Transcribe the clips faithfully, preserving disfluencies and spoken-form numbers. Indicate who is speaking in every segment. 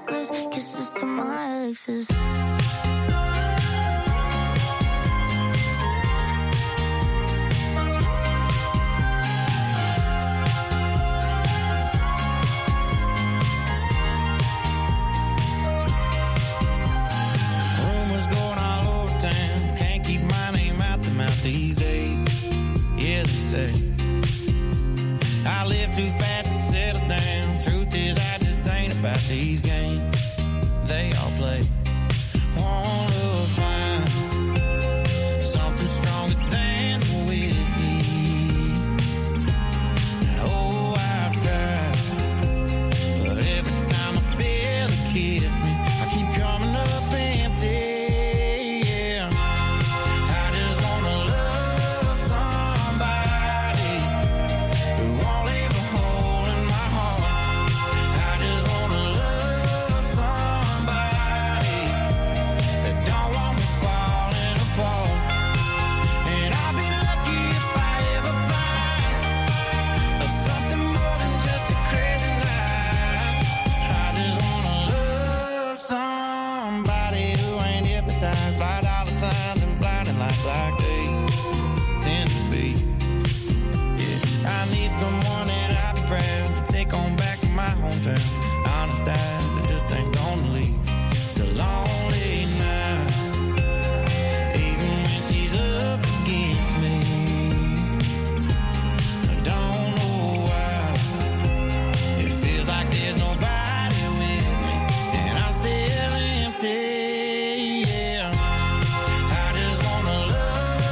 Speaker 1: reckless kisses to my exes.
Speaker 2: Rumors going all over town, can't keep my name out the mouth these days. Yeah, they say I live too fast to settle down. Truth is, I just ain't about these games they all play. Wanna find something stronger than whiskey. Oh, I've tried, but every time I feel it kiss me, I keep coming up empty. Yeah, I just wanna love somebody who won't leave a hole in my heart. I just wanna love somebody that don't want me falling apart. And I'll be lucky if I ever find something more than just a crazy night. I just wanna love somebody who ain't hypnotized by dollar signs and blinding lights like they tend to be. Yeah, I need someone that I'll be proud to take on back to my hometown. Honest eyes that just ain't gonna leave to lonely nights, even when she's up against me. I don't know why it feels like there's nobody with me, and I'm still empty. Yeah, I just wanna love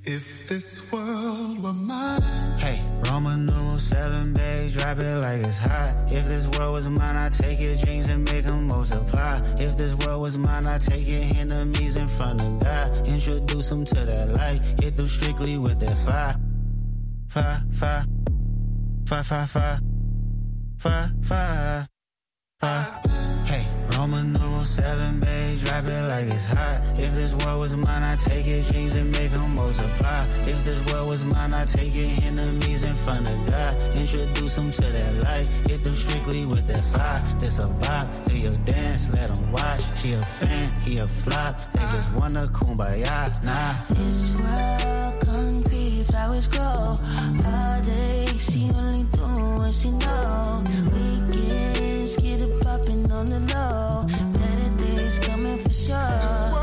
Speaker 3: If this world were mine.
Speaker 2: Hey, Roman numeral seven, babe, drop it like it's hot. If this world was mine, I'd take your dreams and make them multiply. If this world was mine, I'd take your enemies in front of God. Introduce them to that light, hit them strictly with that fire. Fire, fire, fire, fire, fire, fire, fire, fire. Hey, Roman numeral seven, babe, drop it like it's hot. If this world was mine, I'd take your dreams and make them multiply. If this world was mine, I'd take your enemies in front of God. Introduce them to that light, hit them strictly with that fire. This a vibe, do your dance, let them watch. She a fan, he a flop, they just wanna kumbaya, nah.
Speaker 1: This world concrete, flowers grow all day. She only do what she know. Weekends, get it poppin' on the low. Better days coming for sure.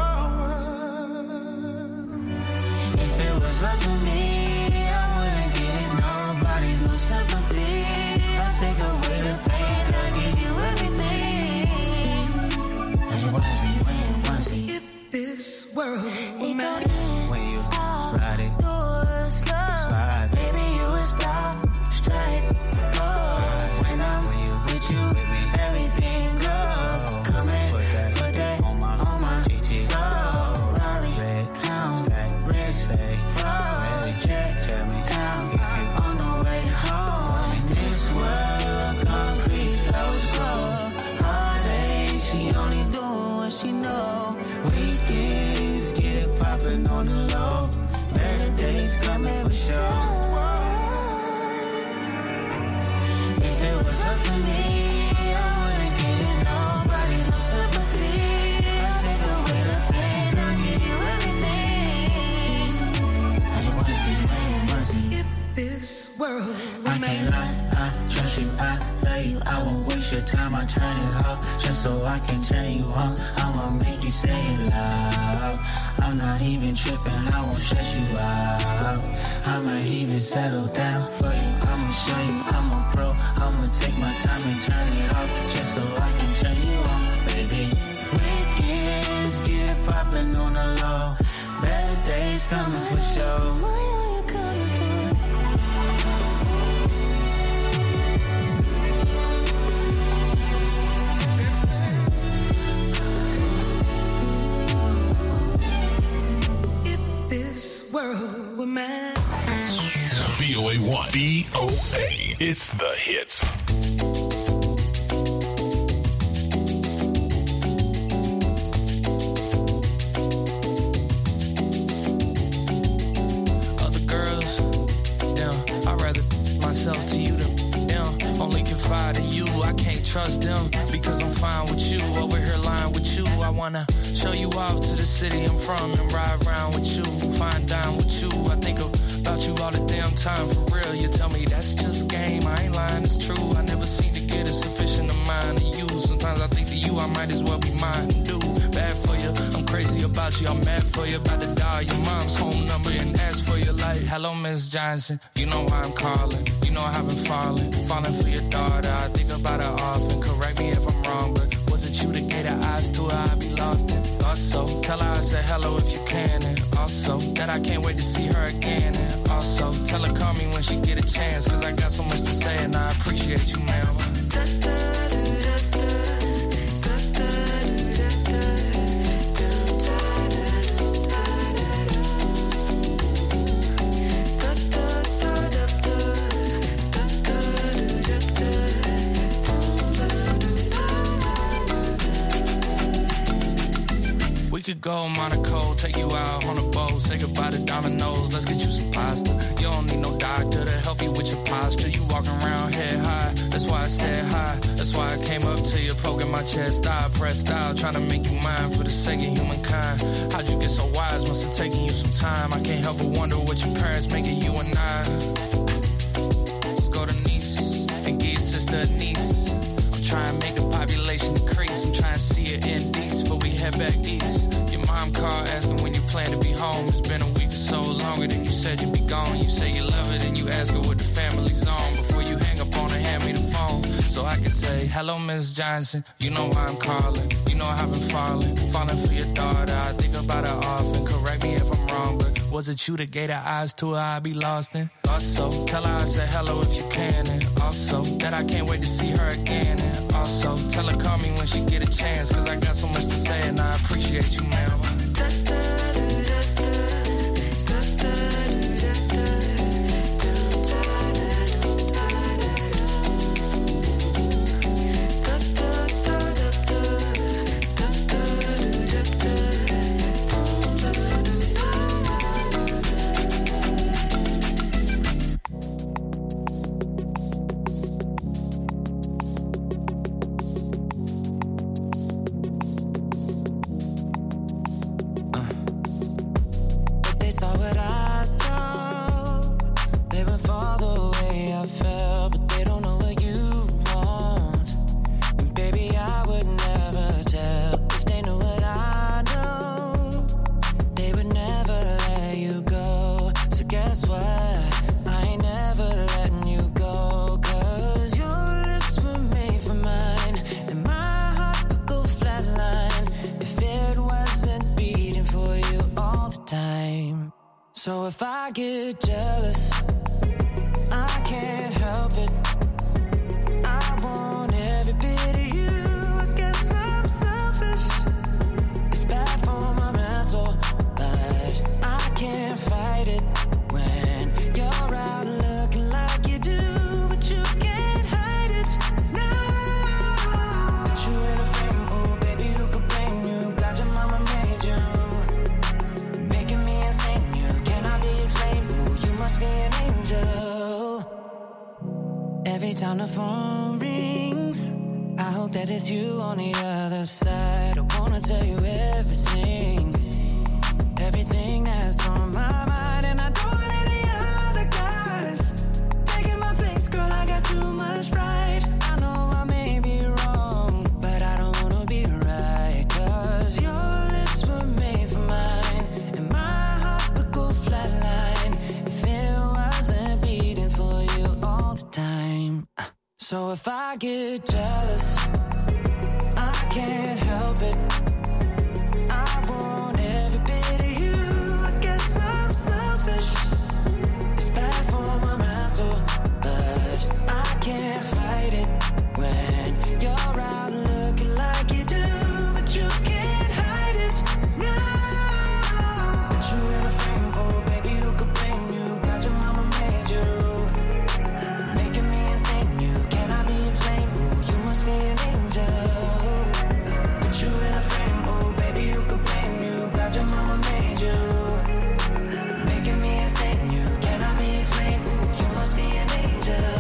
Speaker 1: If it was up to me, I wouldn't give these nobodies no sympathy. I'll take away the pain, I'll give you everything. I just wanna see, wanna see.
Speaker 3: If this world were mine.
Speaker 2: When you ride it, slide,
Speaker 1: baby, you would stop, strike, pause. When I'm with you, everything goes. Come in, put that on my, on my G T. Soul, Robbie, red, clown, stack, red, stay, rose, check, tell me, down, on the way home. This world, concrete flows grow. All day, she only do what she know.
Speaker 2: weekends, get it poppin' on the low. Better days coming for sure.
Speaker 1: If it was up to me, I wouldn't give these nobody no sympathy. I'll take away the pain, I'll give you everything. I just wanna see, wanna see.
Speaker 3: If this world were
Speaker 2: I
Speaker 3: mine.
Speaker 2: can't lie, I trust you, I love you. I won't waste your time, I turn it off just so I can turn you on. I'ma make you say it loud. I'm not even tripping, I won't stress you out. I might even settle down for you. I'ma show you I'm a pro. I'ma take my time and turn it off just so I can turn you on, baby. Weekends, get it poppin' on the low. Better days coming for sure.
Speaker 1: Why are you coming for?
Speaker 3: This world were mine.
Speaker 4: V O A one. V O A. It's the hits.
Speaker 5: Other girls, damn, I'd rather myself to you than them. Only confide in you, I can't trust them because I'm fine with you. Over here lying with you, I wanna show you off to the city I'm from and ride around with you, fine dine with you. I think about you all the damn time, for real. You tell me that's just game, I ain't lying, it's true. I never seem to get a sufficient amount of you. Sometimes I think to you, I might as well be mine and do bad for you. I'm crazy about you, I'm mad for you. About to dial your mom's home number and ask for your life. Hello, Miss Johnson, you know why I'm calling. You know I haven't fallen, falling for your daughter. I think about her often, correct me if I'm wrong, but was it you that gave the eyes to her? I'd be lost in. Also, tell her I said hello if you can, and also that I can't wait to see her again. And also, tell her call me when she get a chance, cause I got so much to say and I appreciate you, ma'am. We could go Monaco, take you out on a boat, say goodbye to Domino's, let's get you some pasta. You don't need no doctor to help you with your posture. You walking around head high, that's why I said hi. That's why I came up to you, poking my chest. I pressed out, trying to make you mine for the sake of humankind. How'd you get so wise? Must have taken you some time. I can't help but wonder what your parents making you and I. Let's go to Nice and get your sister a niece. I'm trying to make the population decrease. I'm trying to see it in East before we head back east. Your mom called asking when you plan to be home. It's been a week or so, longer than you said you'd be gone. You say you love it and you ask her what the family's on. Before you hang up on her, hand me the phone so I can say, hello, Miss Johnson, you know why I'm calling. You know I haven't fallen, falling for your daughter. I think about her often, correct me if I'm wrong, but Was it you that gave the eyes to her I'd be lost in? Also, tell her I said hello if you can. And also, that I can't wait to see her again. And also, tell her call me when she get a chance. Cause I got so much to say and I appreciate you, ma'am.
Speaker 6: So if I get jealous, I can't help it. I want every bit of you. I guess I'm selfish. It's bad for my mental, but I can't fight it when you're out looking like you do, but you can't hide it. No, put you in a frame, oh baby, who could blame you? Glad your mama made you, making me insane. You cannot be explained. Ooh, you must be an angel. Every time the phone rings, I hope that it's you on the other side. I wanna tell you everything, everything that's on my mind. And I don't want any other guys taking my place, girl, I got too much pride. I know I may be wrong, but I don't wanna be right. Cause your lips were made for mine, and my heart would go flatline if it wasn't beating for you all the time. So if I get jealous, I can't help it. I want every bit of you. I guess I'm selfish. It's bad for my mental, but I can't fight it when you're out looking like you do, but you can't hide it. No, put you in a frame, oh baby, who could blame you? Glad your mama made you, making me insane. You cannot be explained. Ooh, you must be an angel. Put you in a frame, oh baby, who could blame you? Glad your mama made you, making me insane. You cannot be explained. Ooh, you must be an angel.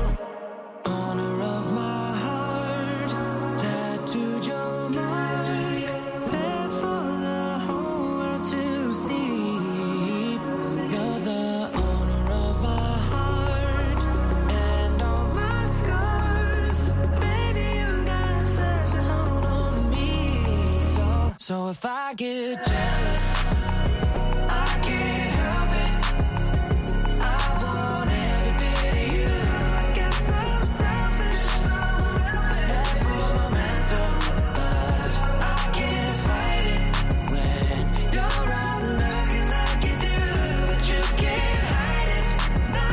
Speaker 6: Honor of my heart, tattooed your mark, there for the whole world to see. You're the owner of my heart and all my scars. Baby, you got such a hold on me. So, so if I get jealous, I can't help it. I want every bit of you. I guess I'm selfish. It's bad for my mental, but I can't fight it when you're out looking like you do, but you can't hide it. No,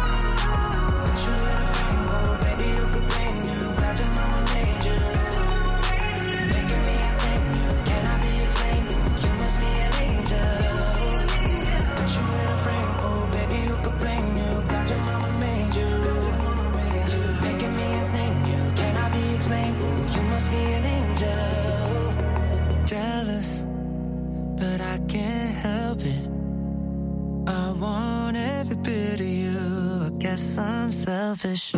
Speaker 6: put you in a frame, oh baby, who could blame you? Glad your mama made you, making me insane. You cannot be explained. Ooh, you must be an angel. Put you in a frame, oh baby, who could blame you? Glad your mama made you, making me insane. You cannot be explained. Ooh, you must be an angel. Jealous, but I can't help it. I want every bit of you. I guess I'm selfish.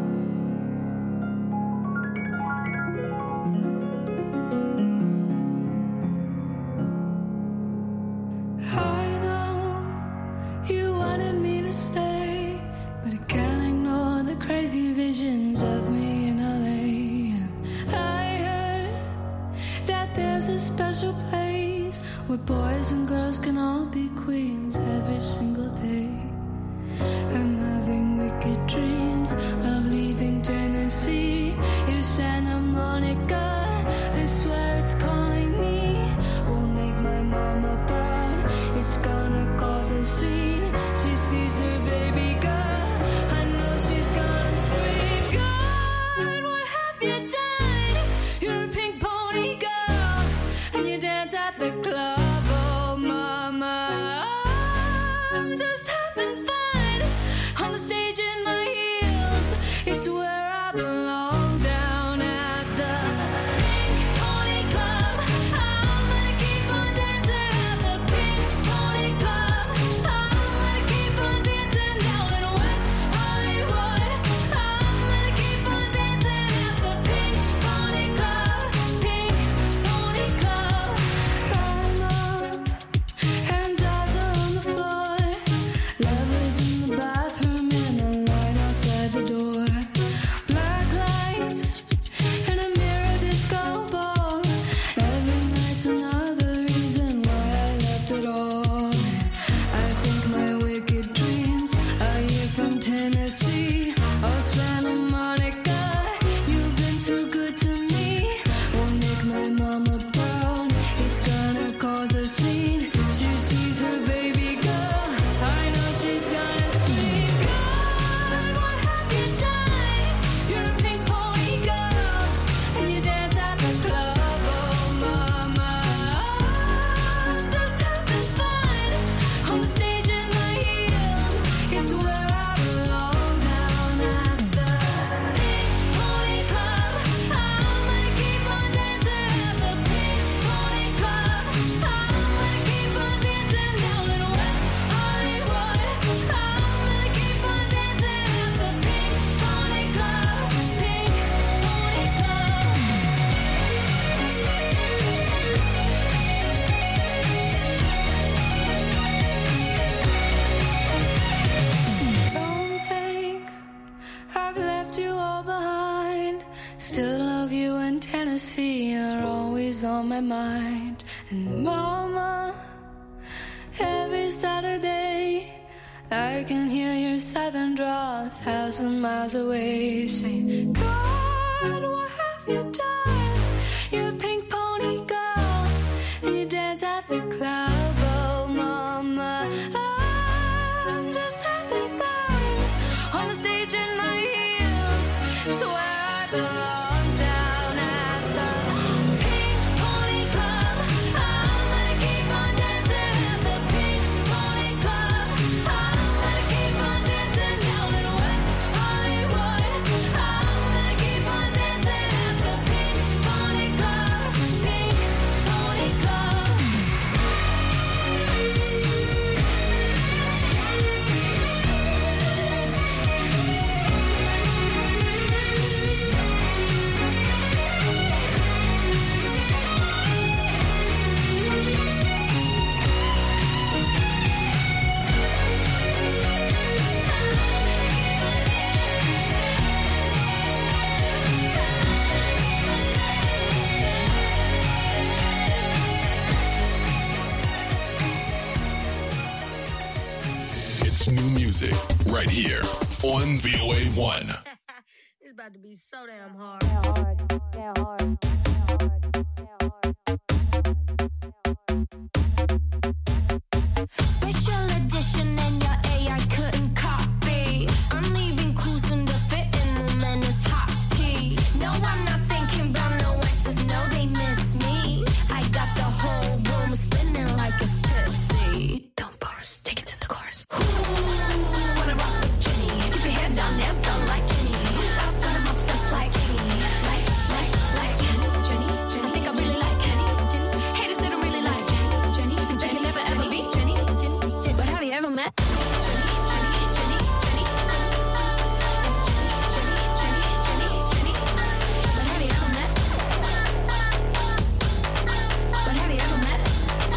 Speaker 3: I know you wanted me to stay, but I can't ignore the crazy visions of me in L A. I heard that there's a special place where boys and girls can all be queens every single day. I'm having wicked dreams of leaving Tennessee. In Santa Monica, I swear it's calling me. Won't make my mama proud. It's gonna go Still love you in Tennessee, you're always on my mind. And mama, every Saturday I can hear your southern drawl a thousand miles away, saying, God, what have you done? You're a pink pony girl, you dance at the club. Oh mama, I'm just having fun on the stage in my heels. It's where I belong, down at the Pink Pony Club. I'm gonna keep on dancing at the Pink Pony Club. I'm gonna keep on dancing down in West Hollywood. I'm gonna keep on dancing at the Pink Pony Club. Pink Pony Club.
Speaker 4: It's new music right here on V O A one.
Speaker 7: It's about to be so damn hard.
Speaker 1: Special edition and your A I couldn't copy. I'm leaving clues in the fitting room and it's hot tea. No, I'm not thinking about no exes, no, they miss me. I got the whole room spinning like it's tipsy. Don't bars, take it to the chorus. Ooh, wanna rock with Jenny. Keep your head down, dance down like Jenny. I was gonna obsessed like Jenny. Like, like, like Jenny, Jenny, Jenny. I think I really like Jenny, Jenny. Haters that don't really like Jenny, Jenny. Cause they can never ever be Jenny, Jenny, Jenny. But have you ever met Jenny, Jenny, Jenny, Jenny? It's Jenny, Jenny, Jenny, Jenny, Jenny. But have you ever met? But have you ever met?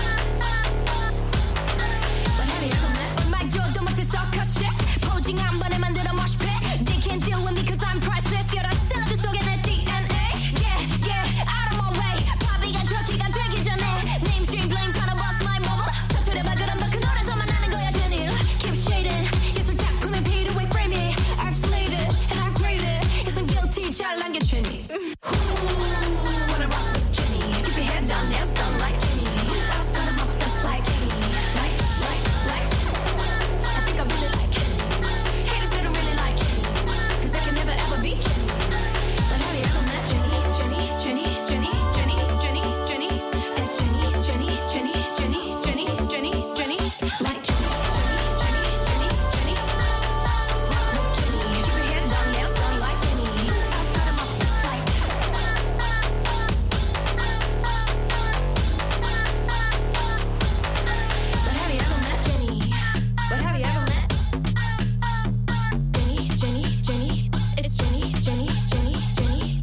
Speaker 1: But have you ever met? 얼마 줘도 못해 circus shit. 포징 한 번에 만들어 mosh pit. They can't deal with me cause I'm priceless. You're the cylinder 속에 내 D N A. Yeah, yeah, out of my way. 바비가 저기가 되기 전에. Namestream blame tryna bust my mobile. 터뜨려봐 그럼 더 큰 노래서만 나는 거야 Jenny. Keep shading. 예술 작품에 beat away frame it. I've slayed it and I've graded. Isn't guilty 잘난 게 Jenny. Ooh, wanna rock with Jenny. Keep your head down, dance down like Jenny. I was gonna obsessed like Jenny. Like, like, like. I think I really like Jenny. Haters they don't really like Jenny. Cause they can never ever be Jenny. But have you ever met Jenny? Jenny, Jenny, Jenny, Jenny, Jenny, Jenny. It's Jenny, Jenny, Jenny, Jenny, Jenny, Jenny, Jenny. Like Jenny, Jenny, Jenny, Jenny, Jenny. Rock with Jenny. Keep your head down, dance down like Jenny. I was gonna obsessed like. But have you ever met Jenny? But have you ever met Jenny, Jenny, Jenny? It's Jenny, Jenny, Jenny, Jenny.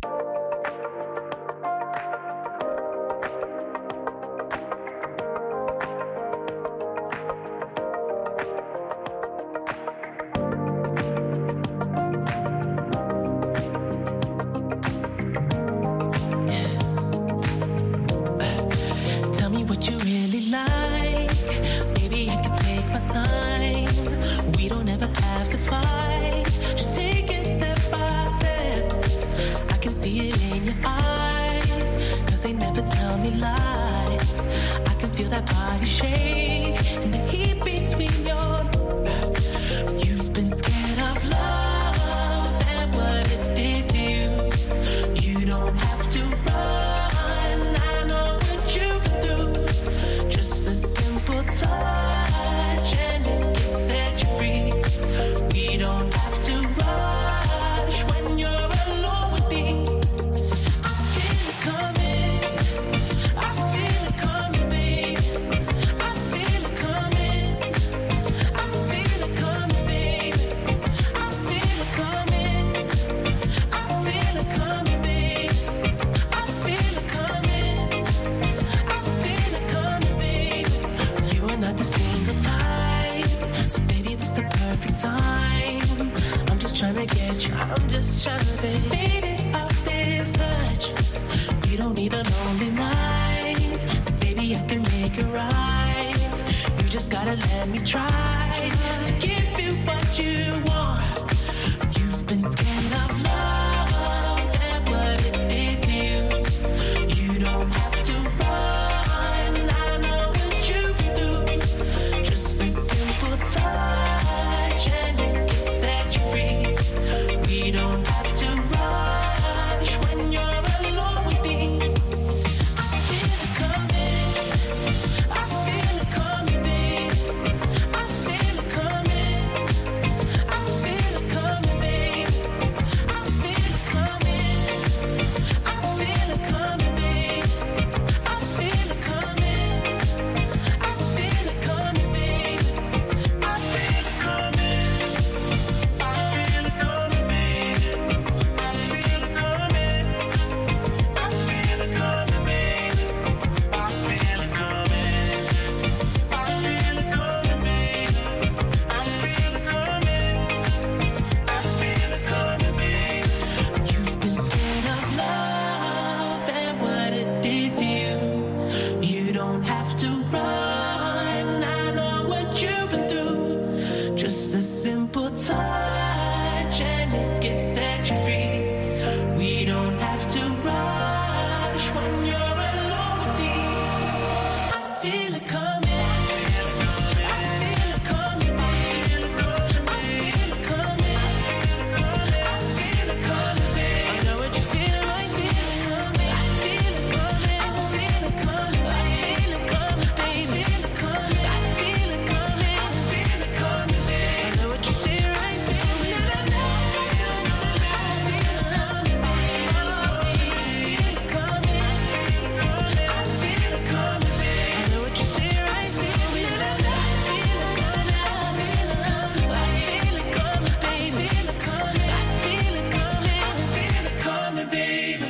Speaker 6: Tell me what you really like. Maybe I can take my time. We don't ever have to fight. Just take it step by step. I can see it in your eyes. Cause they never tell me lies. I can feel that body shake. And the heat between your. You've been scared of love and what it did to you. You don't have to run. I know what you've been through. Just a simple touch and it can set you free. We don't have to rush when you're alone with me. I feel it coming. I feel it coming, babe. I feel
Speaker 8: don't need a lonely night. So baby, I can make it right. You just gotta let me try to give you what you want.